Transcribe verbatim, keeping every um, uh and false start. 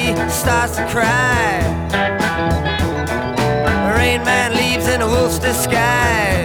she starts to cry. Rain Man leaves in a wolf's disguise.